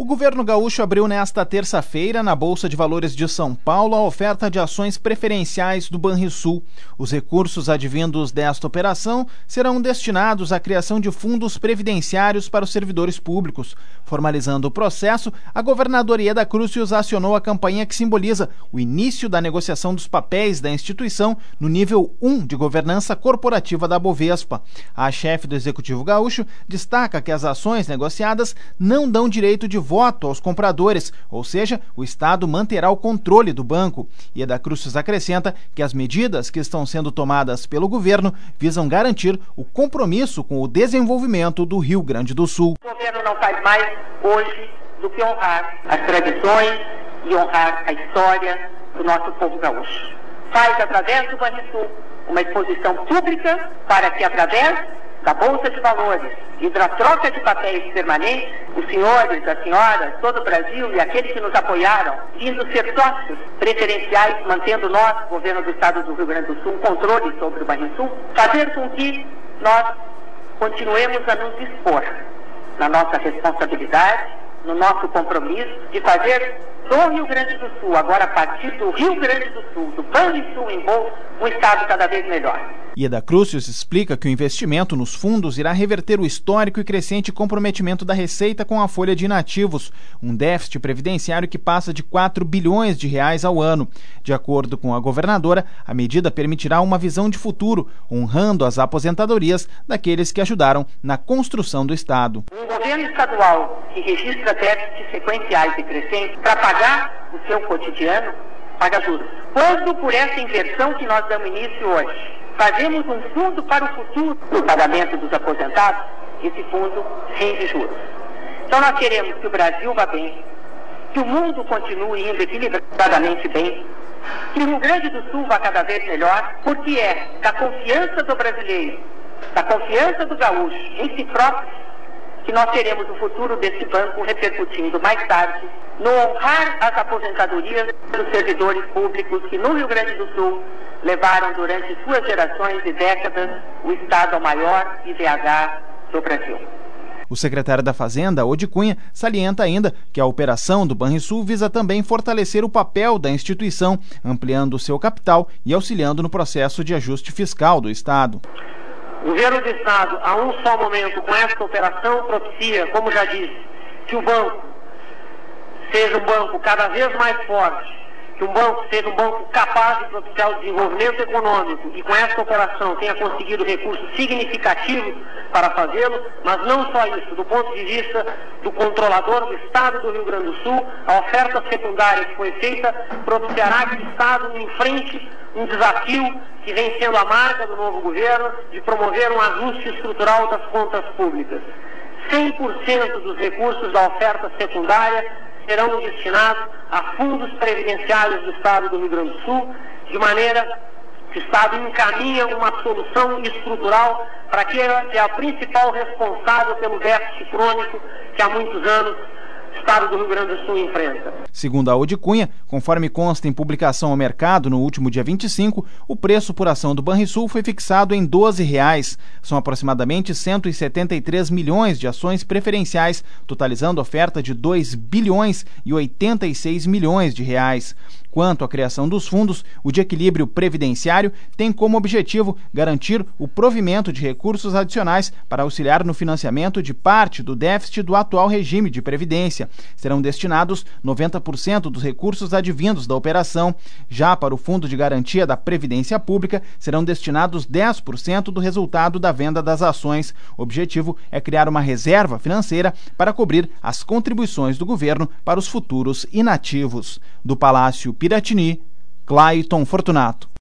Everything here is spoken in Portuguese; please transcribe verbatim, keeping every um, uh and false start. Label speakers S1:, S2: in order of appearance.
S1: O governo gaúcho abriu nesta terça-feira, na Bolsa de Valores de São Paulo, a oferta de ações preferenciais do Banrisul. Os recursos advindos desta operação serão destinados à criação de fundos previdenciários para os servidores públicos. Formalizando o processo, a governadora Ieda Crucius acionou a campanha que simboliza o início da negociação dos papéis da instituição no nível um de governança corporativa da Bovespa. A chefe do Executivo Gaúcho destaca que as ações negociadas não dão direito de voto aos compradores, ou seja, o Estado manterá o controle do banco. Ieda Crucius acrescenta que as medidas que estão sendo tomadas pelo governo visam garantir o compromisso com o desenvolvimento do Rio Grande do Sul.
S2: O governo não faz mais hoje do que honrar as tradições e honrar a história do nosso povo gaúcho. Faz através do Banrisul uma exposição pública para que, através da Bolsa de Valores e da troca de papéis permanentes, os senhores, as senhoras, todo o Brasil e aqueles que nos apoiaram, vindo ser sócios preferenciais, mantendo nós, governo do Estado do Rio Grande do Sul, um controle sobre o Banrisul, fazer com que nós continuemos a nos dispor na nossa responsabilidade, no nosso compromisso de fazer do Rio Grande do Sul, agora a partir do Rio Grande do Sul, do Banrisul em bolsa, um Estado cada vez melhor.
S1: Ieda Crucius explica que o investimento nos fundos irá reverter o histórico e crescente comprometimento da Receita com a folha de inativos, um déficit previdenciário que passa de quatro bilhões de reais ao ano. De acordo com a governadora, a medida permitirá uma visão de futuro, honrando as aposentadorias daqueles que ajudaram na construção do Estado.
S2: Um governo estadual que registra déficits sequenciais e crescentes para pagar o seu cotidiano, paga juros. Quando por essa inversão que nós damos início hoje, fazemos um fundo para o futuro do pagamento dos aposentados, esse fundo rende juros. Então nós queremos que o Brasil vá bem, que o mundo continue indo equilibradamente bem, que o Rio Grande do Sul vá cada vez melhor, porque é da confiança do brasileiro, da confiança do gaúcho em si próprio, que nós teremos o futuro desse banco repercutindo mais tarde no honrar as aposentadorias dos servidores públicos que no Rio Grande do Sul levaram durante suas gerações e décadas o Estado ao maior I D H do Brasil.
S1: O secretário da Fazenda, Odi Cunha, salienta ainda que a operação do Banrisul visa também fortalecer o papel da instituição, ampliando o seu capital e auxiliando no processo de ajuste fiscal do Estado.
S2: O governo do Estado, a um só momento, com esta operação, propicia, como já disse, que o banco seja um banco cada vez mais forte, que um banco seja um banco capaz de propiciar o desenvolvimento econômico e com esta operação tenha conseguido recursos significativos para fazê-lo, mas não só isso, do ponto de vista do controlador do Estado do Rio Grande do Sul, a oferta secundária que foi feita propiciará que o Estado enfrente um desafio que vem sendo a marca do novo governo de promover um ajuste estrutural das contas públicas. cem por cento dos recursos da oferta secundária serão destinados a fundos previdenciários do Estado do Rio Grande do Sul, de maneira que o Estado encaminha uma solução estrutural para que é a principal responsável pelo déficit crônico que há muitos anos o Estado do Rio Grande do Sul enfrenta.
S1: Segundo a Odi Cunha, conforme consta em publicação ao mercado no último dia vinte e cinco, o preço por ação do Banrisul foi fixado em doze reais. São aproximadamente cento e setenta e três milhões de ações preferenciais, totalizando oferta de dois bilhões e oitenta e seis milhões de reais. Quanto à criação dos fundos, o de equilíbrio previdenciário tem como objetivo garantir o provimento de recursos adicionais para auxiliar no financiamento de parte do déficit do atual regime de previdência. Serão destinados noventa por cento dos recursos advindos da operação. Já para o Fundo de Garantia da Previdência Pública, serão destinados dez por cento do resultado da venda das ações. O objetivo é criar uma reserva financeira para cobrir as contribuições do governo para os futuros inativos. Do Palácio Piratini, Clayton Fortunato.